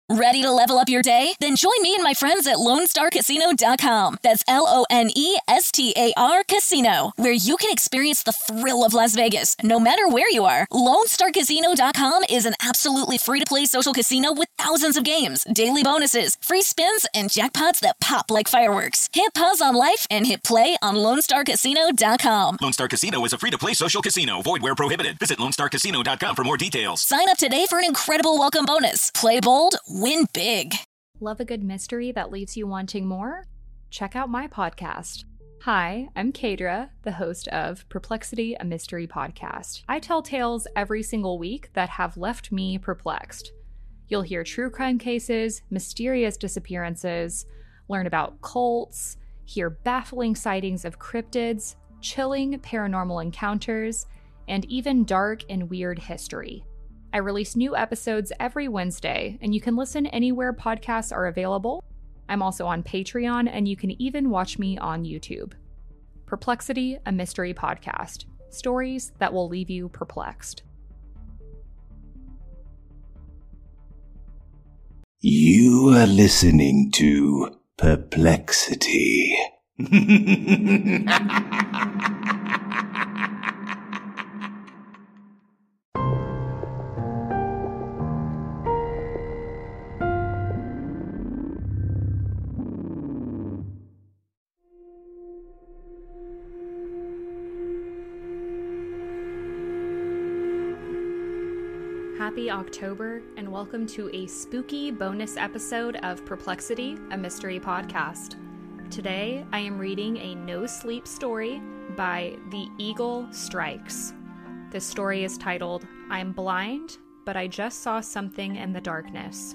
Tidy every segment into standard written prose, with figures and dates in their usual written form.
Ready to level up your day? Then join me and my friends at LoneStarCasino.com. That's LONESTAR Casino, where you can experience the thrill of Las Vegas, no matter where you are. LoneStarCasino.com is an absolutely free-to-play social casino with thousands of games, daily bonuses, free spins, and jackpots that pop like fireworks. Hit pause on life and hit play on LoneStarCasino.com. Lone Star Casino is a free-to-play social casino. Void where prohibited. Visit LoneStarCasino.com for more details. Sign up today for an incredible welcome bonus. Play bold, win big. Love a good mystery that leaves you wanting more? Check out my podcast. Hi, I'm Kadra, the host of Perplexity, a Mystery Podcast. I tell tales every single week that have left me perplexed. You'll hear true crime cases, mysterious disappearances, learn about cults, hear baffling sightings of cryptids, chilling paranormal encounters, and even dark and weird history. I release new episodes every Wednesday, and you can listen anywhere podcasts are available. I'm also on Patreon, and you can even watch me on YouTube. Perplexity, a Mystery Podcast. Stories that will leave you perplexed. You are listening to Perplexity. Happy October, and welcome to a spooky bonus episode of Perplexity, a Mystery Podcast. Today, I am reading a no-sleep story by The Eagle Strikes. This story is titled, I'm Blind, but I just saw something in the darkness.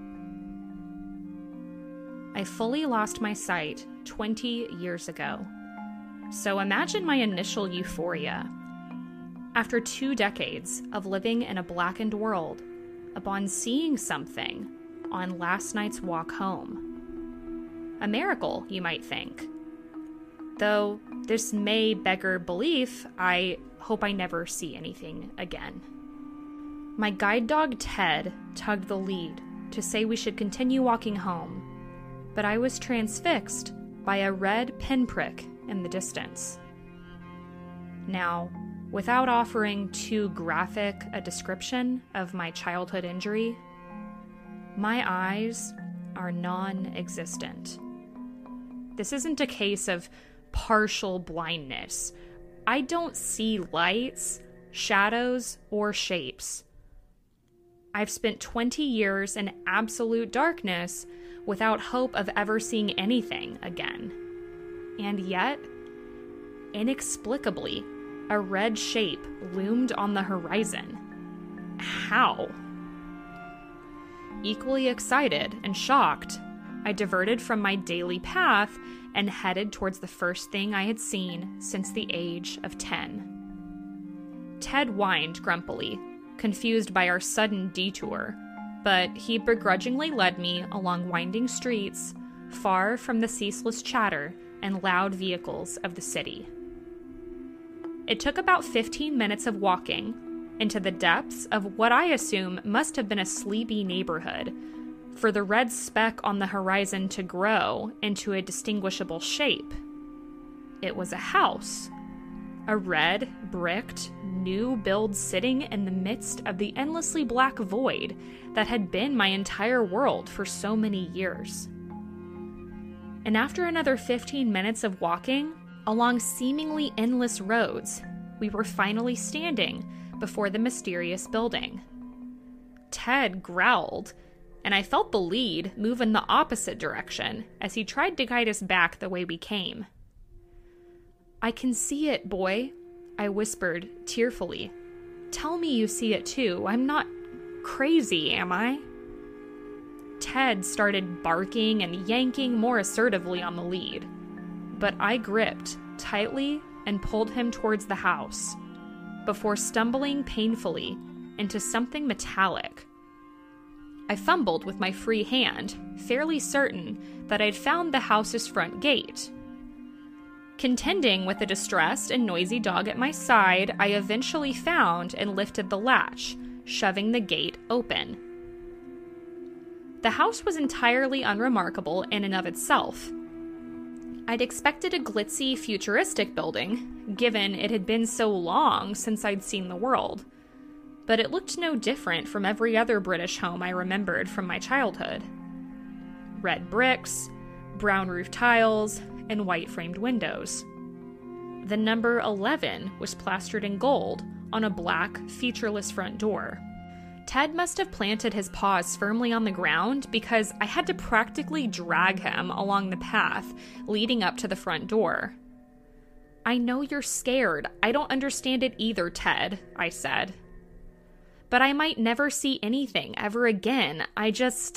I fully lost my sight 20 years ago. So imagine my initial euphoria. After 2 decades of living in a blackened world, upon seeing something on last night's walk home. A miracle, you might think. Though this may beggar belief, I hope I never see anything again. My guide dog Ted tugged the lead to say we should continue walking home, but I was transfixed by a red pinprick in the distance. Now, without offering too graphic a description of my childhood injury, my eyes are non-existent. This isn't a case of partial blindness. I don't see lights, shadows, or shapes. I've spent 20 years in absolute darkness without hope of ever seeing anything again. And yet, inexplicably, a red shape loomed on the horizon. How? Equally excited and shocked, I diverted from my daily path and headed towards the first thing I had seen since the age of 10. Ted whined grumpily, confused by our sudden detour, but he begrudgingly led me along winding streets, far from the ceaseless chatter and loud vehicles of the city. It took about 15 minutes of walking into the depths of what I assume must have been a sleepy neighborhood for the red speck on the horizon to grow into a distinguishable shape. It was a house, a red, bricked, new build sitting in the midst of the endlessly black void that had been my entire world for so many years. And after another 15 minutes of walking, along seemingly endless roads, we were finally standing before the mysterious building. Ted growled, and I felt the lead move in the opposite direction as he tried to guide us back the way we came. "I can see it, boy," I whispered tearfully. "Tell me you see it too. I'm not crazy, am I?" Ted started barking and yanking more assertively on the lead, but I gripped tightly and pulled him towards the house, before stumbling painfully into something metallic. I fumbled with my free hand, fairly certain that I'd found the house's front gate. Contending with a distressed and noisy dog at my side, I eventually found and lifted the latch, shoving the gate open. The house was entirely unremarkable in and of itself. I'd expected a glitzy, futuristic building, given it had been so long since I'd seen the world. But it looked no different from every other British home I remembered from my childhood. Red bricks, brown roof tiles, and white framed windows. The number 11 was plastered in gold on a black, featureless front door. Ted must have planted his paws firmly on the ground because I had to practically drag him along the path leading up to the front door. "I know you're scared. I don't understand it either, Ted," I said. "But I might never see anything ever again. I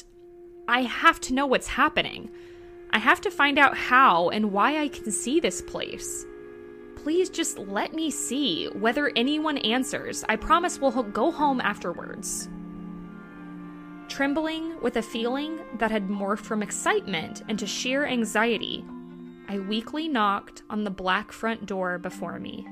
have to know what's happening. I have to find out how and why I can see this place. Please just let me see. Whether anyone answers, I promise we'll go home afterwards." Trembling with a feeling that had morphed from excitement into sheer anxiety, I weakly knocked on the black front door before me.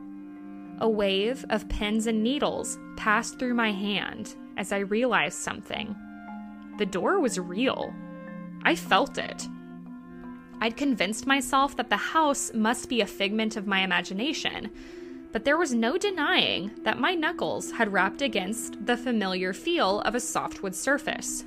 A wave of pins and needles passed through my hand as I realized something. The door was real. I felt it. I'd convinced myself that the house must be a figment of my imagination, but there was no denying that my knuckles had rapped against the familiar feel of a softwood surface.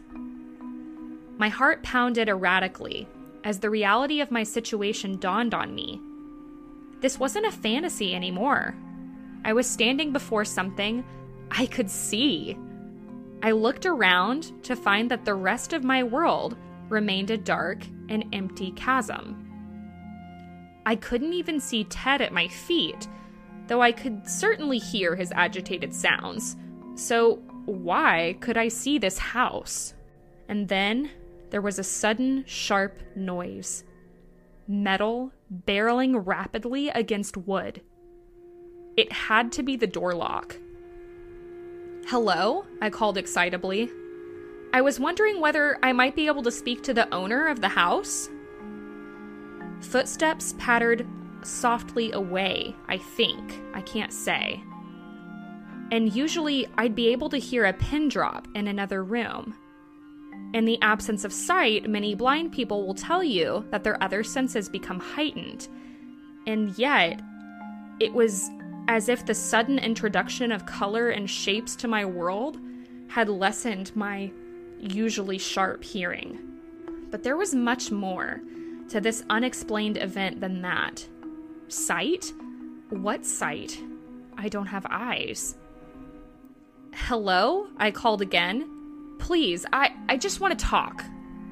My heart pounded erratically as the reality of my situation dawned on me. This wasn't a fantasy anymore. I was standing before something I could see. I looked around to find that the rest of my world remained a dark and empty chasm. I couldn't even see Ted at my feet, though I could certainly hear his agitated sounds. So why could I see this house? And then there was a sudden, sharp noise. Metal barreling rapidly against wood. It had to be the door lock. "Hello?" I called excitably. I was wondering whether I might be able to speak to the owner of the house. Footsteps pattered softly away, I think. I can't say. And usually I'd be able to hear a pin drop in another room. In the absence of sight, many blind people will tell you that their other senses become heightened. And yet, it was as if the sudden introduction of color and shapes to my world had lessened my usually sharp hearing. But there was much more to this unexplained event than that. Sight? What sight? I don't have eyes. "Hello?" I called again. "Please, I just want to talk."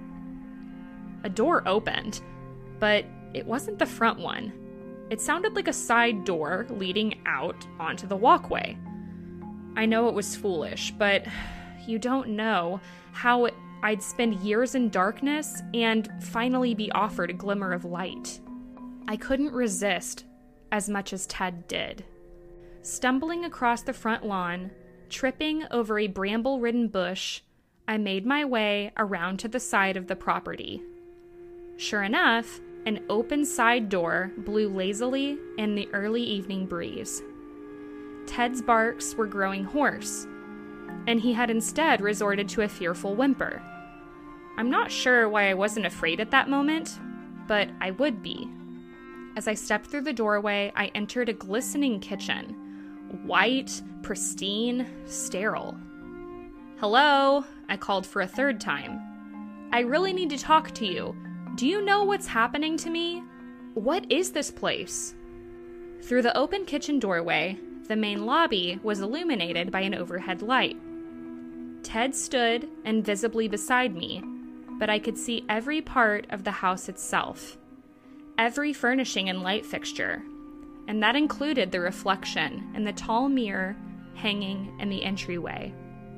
A door opened, but it wasn't the front one. It sounded like a side door leading out onto the walkway. I know it was foolish, but you don't know how I'd spend years in darkness and finally be offered a glimmer of light. I couldn't resist as much as Ted did. Stumbling across the front lawn, tripping over a bramble-ridden bush, I made my way around to the side of the property. Sure enough, an open side door blew lazily in the early evening breeze. Ted's barks were growing hoarse, and he had instead resorted to a fearful whimper. I'm not sure why I wasn't afraid at that moment, but I would be. As I stepped through the doorway, I entered a glistening kitchen. White, pristine, sterile. "Hello?" I called for a third time. "I really need to talk to you. Do you know what's happening to me? What is this place?" Through the open kitchen doorway, the main lobby was illuminated by an overhead light. Ted stood invisibly beside me, but I could see every part of the house itself, every furnishing and light fixture, and that included the reflection in the tall mirror hanging in the entryway.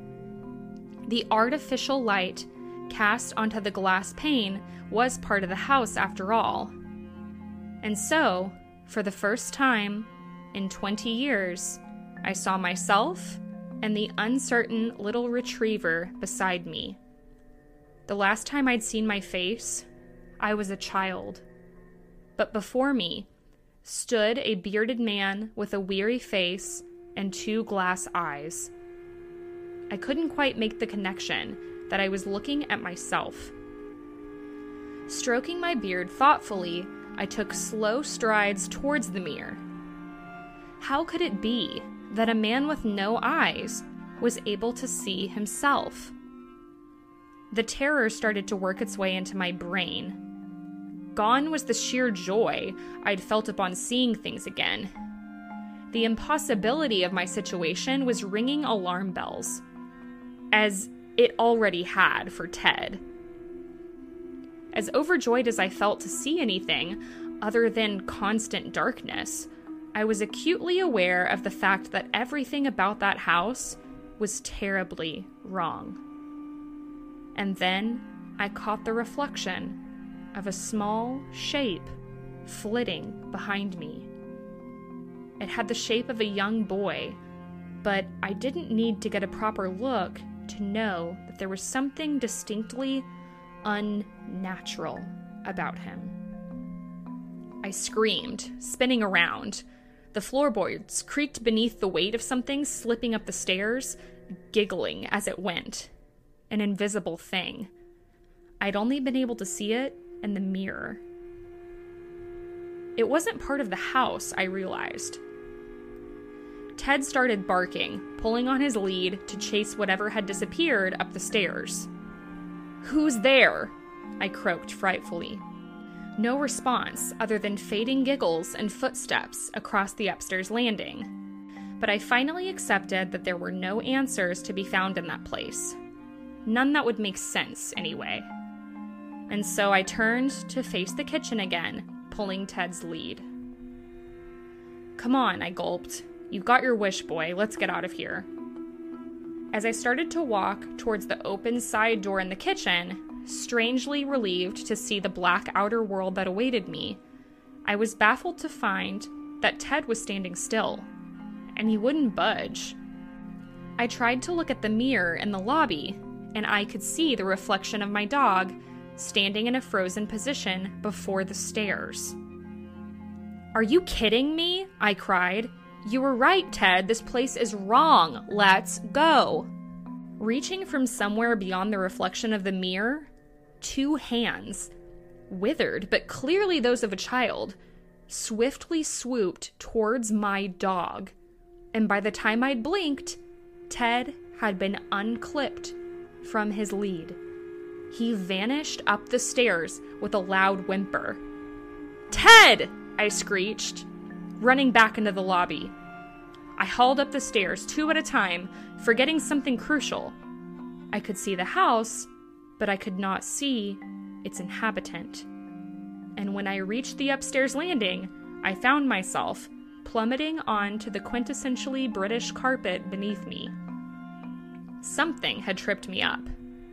The artificial light cast onto the glass pane was part of the house after all. And so, for the first time in 20 years, I saw myself and the uncertain little retriever beside me. The last time I'd seen my face, I was a child. But before me stood a bearded man with a weary face and 2 glass eyes. I couldn't quite make the connection that I was looking at myself. Stroking my beard thoughtfully, I took slow strides towards the mirror. How could it be that a man with no eyes was able to see himself? The terror started to work its way into my brain. Gone was the sheer joy I'd felt upon seeing things again. The impossibility of my situation was ringing alarm bells, as it already had for Ted. As overjoyed as I felt to see anything other than constant darkness, I was acutely aware of the fact that everything about that house was terribly wrong. And then I caught the reflection of a small shape flitting behind me. It had the shape of a young boy, but I didn't need to get a proper look to know that there was something distinctly unnatural about him. I screamed, spinning around. The floorboards creaked beneath the weight of something slipping up the stairs, giggling as it went. An invisible thing. I'd only been able to see it in the mirror. It wasn't part of the house, I realized. Ted started barking, pulling on his lead to chase whatever had disappeared up the stairs. "Who's there?" I croaked frightfully. No response other than fading giggles and footsteps across the upstairs landing. But I finally accepted that there were no answers to be found in that place. None that would make sense, anyway. And so I turned to face the kitchen again, pulling Ted's lead. "Come on," I gulped. "You've got your wish, boy. Let's get out of here." As I started to walk towards the open side door in the kitchen, strangely relieved to see the black outer world that awaited me, I was baffled to find that Ted was standing still, and he wouldn't budge. I tried to look at the mirror in the lobby, and I could see the reflection of my dog standing in a frozen position before the stairs. "Are you kidding me?" I cried. "You were right, Ted. This place is wrong. Let's go." Reaching from somewhere beyond the reflection of the mirror, 2 hands, withered but clearly those of a child, swiftly swooped towards my dog. And by the time I'd blinked, Ted had been unclipped from his lead. He vanished up the stairs with a loud whimper. "Ted!" I screeched, running back into the lobby. I hauled up the stairs 2 at a time, forgetting something crucial. I could see the house, but I could not see its inhabitant. And when I reached the upstairs landing, I found myself plummeting onto the quintessentially British carpet beneath me. Something had tripped me up.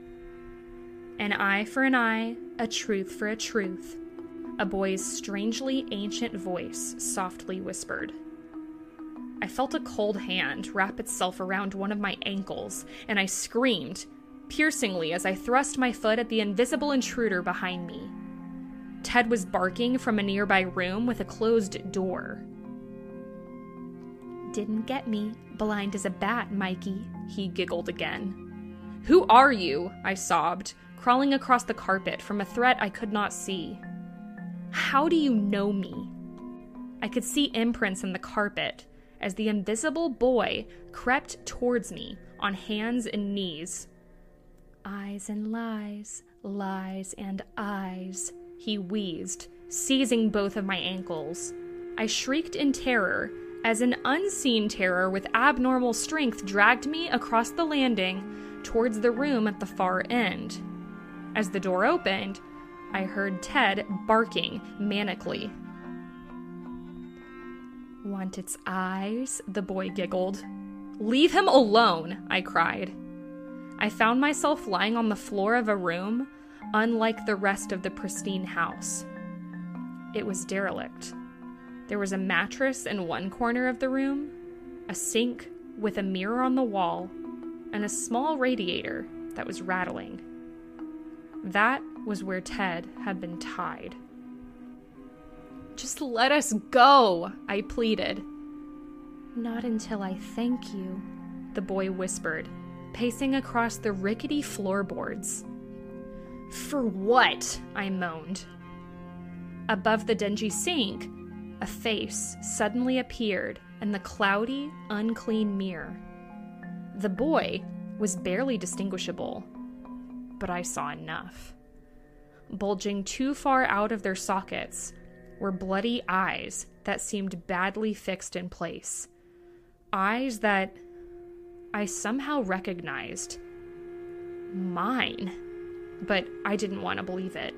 An eye for an eye, a truth for a truth, a boy's strangely ancient voice softly whispered. I felt a cold hand wrap itself around one of my ankles, and I screamed, piercingly as I thrust my foot at the invisible intruder behind me. Ted was barking from a nearby room with a closed door. "Didn't get me, blind as a bat, Mikey," he giggled again. "Who are you?" I sobbed, crawling across the carpet from a threat I could not see. "How do you know me?" I could see imprints in the carpet as the invisible boy crept towards me on hands and knees. "Eyes and lies, lies and eyes," he wheezed, seizing both of my ankles. I shrieked in terror as an unseen terror with abnormal strength dragged me across the landing towards the room at the far end. As the door opened, I heard Ted barking manically. "Want its eyes?" the boy giggled. "Leave him alone!" I cried. I found myself lying on the floor of a room, unlike the rest of the pristine house. It was derelict. There was a mattress in one corner of the room, a sink with a mirror on the wall, and a small radiator that was rattling. That was where Ted had been tied. "Just let us go," I pleaded. "Not until I thank you," the boy whispered, pacing across the rickety floorboards. "For what?" I moaned. Above the dingy sink, a face suddenly appeared in the cloudy, unclean mirror. The boy was barely distinguishable, but I saw enough. Bulging too far out of their sockets were bloody eyes that seemed badly fixed in place. Eyes that I somehow recognized. Mine. But I didn't want to believe it.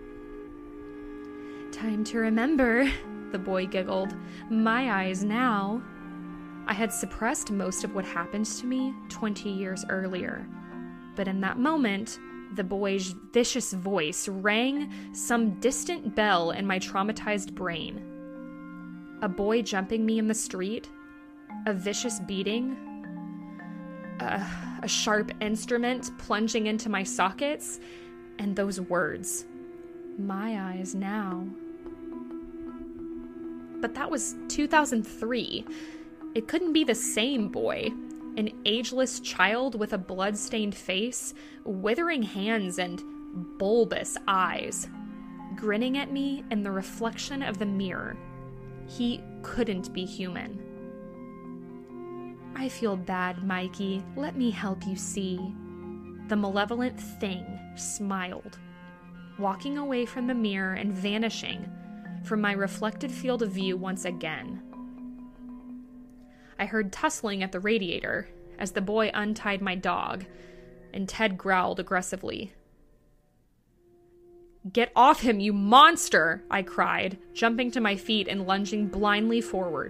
"Time to remember," the boy giggled. "My eyes now." I had suppressed most of what happened to me 20 years earlier, but in that moment, the boy's vicious voice rang some distant bell in my traumatized brain. A boy jumping me in the street, a vicious beating, a sharp instrument plunging into my sockets, and those words, "My eyes now." But that was 2003. It couldn't be the same boy. An ageless child with a blood-stained face, withering hands, and bulbous eyes, grinning at me in the reflection of the mirror. He couldn't be human. "I feel bad, Mikey. Let me help you see." The malevolent thing smiled, walking away from the mirror and vanishing from my reflected field of view once again. I heard tussling at the radiator as the boy untied my dog, and Ted growled aggressively. "Get off him, you monster!" I cried, jumping to my feet and lunging blindly forward.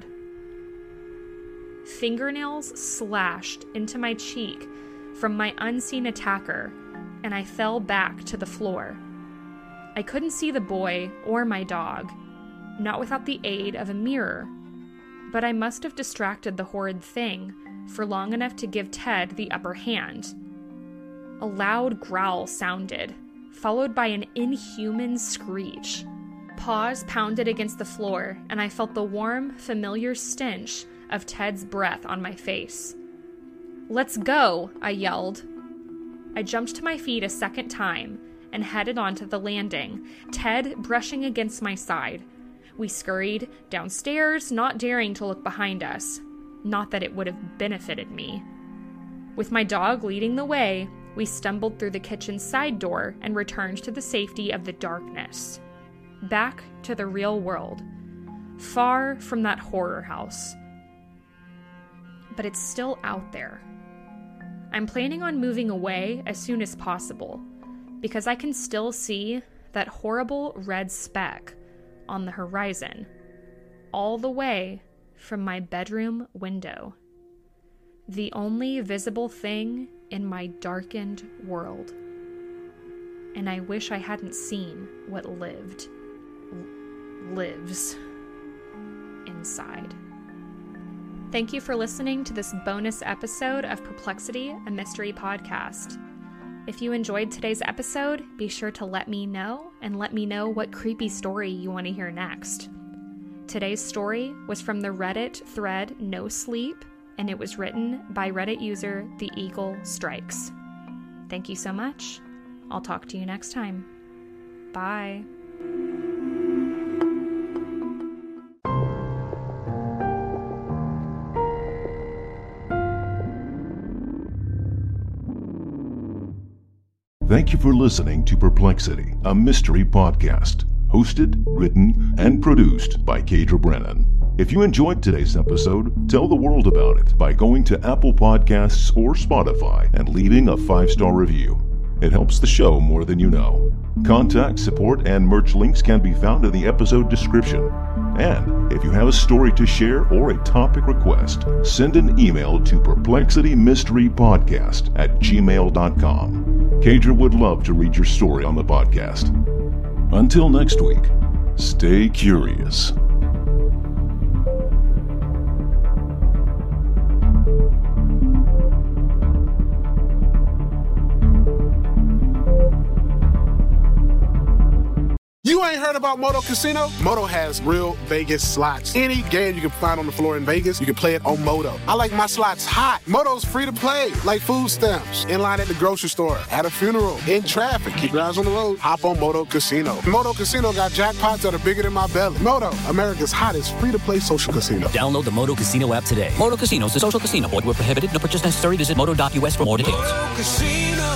Fingernails slashed into my cheek from my unseen attacker, and I fell back to the floor. I couldn't see the boy or my dog, not without the aid of a mirror, but I must have distracted the horrid thing for long enough to give Ted the upper hand. A loud growl sounded, followed by an inhuman screech. Paws pounded against the floor, and I felt the warm, familiar stench of Ted's breath on my face. "Let's go," I yelled. I jumped to my feet a second time and headed onto the landing, Ted brushing against my side. We scurried downstairs, not daring to look behind us. Not that it would have benefited me. With my dog leading the way, we stumbled through the kitchen side door and returned to the safety of the darkness. Back to the real world, far from that horror house. But it's still out there. I'm planning on moving away as soon as possible, because I can still see that horrible red speck on the horizon, all the way from my bedroom window. The only visible thing in my darkened world. And I wish I hadn't seen what lives inside. Thank you for listening to this bonus episode of Perplexity, a mystery podcast. If you enjoyed today's episode, be sure to let me know, and let me know what creepy story you want to hear next. Today's story was from the Reddit thread No Sleep, and it was written by Reddit user The Eagle Strikes. Thank you so much. I'll talk to you next time. Bye. Thank you for listening to Perplexity, a mystery podcast, hosted, written, and produced by Kadra Brennan. If you enjoyed today's episode, tell the world about it by going to Apple Podcasts or Spotify and leaving a 5-star review. It helps the show more than you know. Contact, support, and merch links can be found in the episode description. And if you have a story to share or a topic request, send an email to perplexitymysterypodcast@gmail.com. Kadra would love to read your story on the podcast. Until next week, stay curious. You ain't heard about Moto Casino? Moto has real Vegas slots. Any game you can find on the floor in Vegas, you can play it on Moto. I like my slots hot. Moto's free to play, like food stamps, in line at the grocery store, at a funeral, in traffic. Keep your eyes on the road. Hop on Moto Casino. Moto Casino got jackpots that are bigger than my belly. Moto, America's hottest free-to-play social casino. Download the Moto Casino app today. Moto Casino is a social casino. Void where prohibited. No purchase necessary. Visit moto.us for more details. Moto Casino.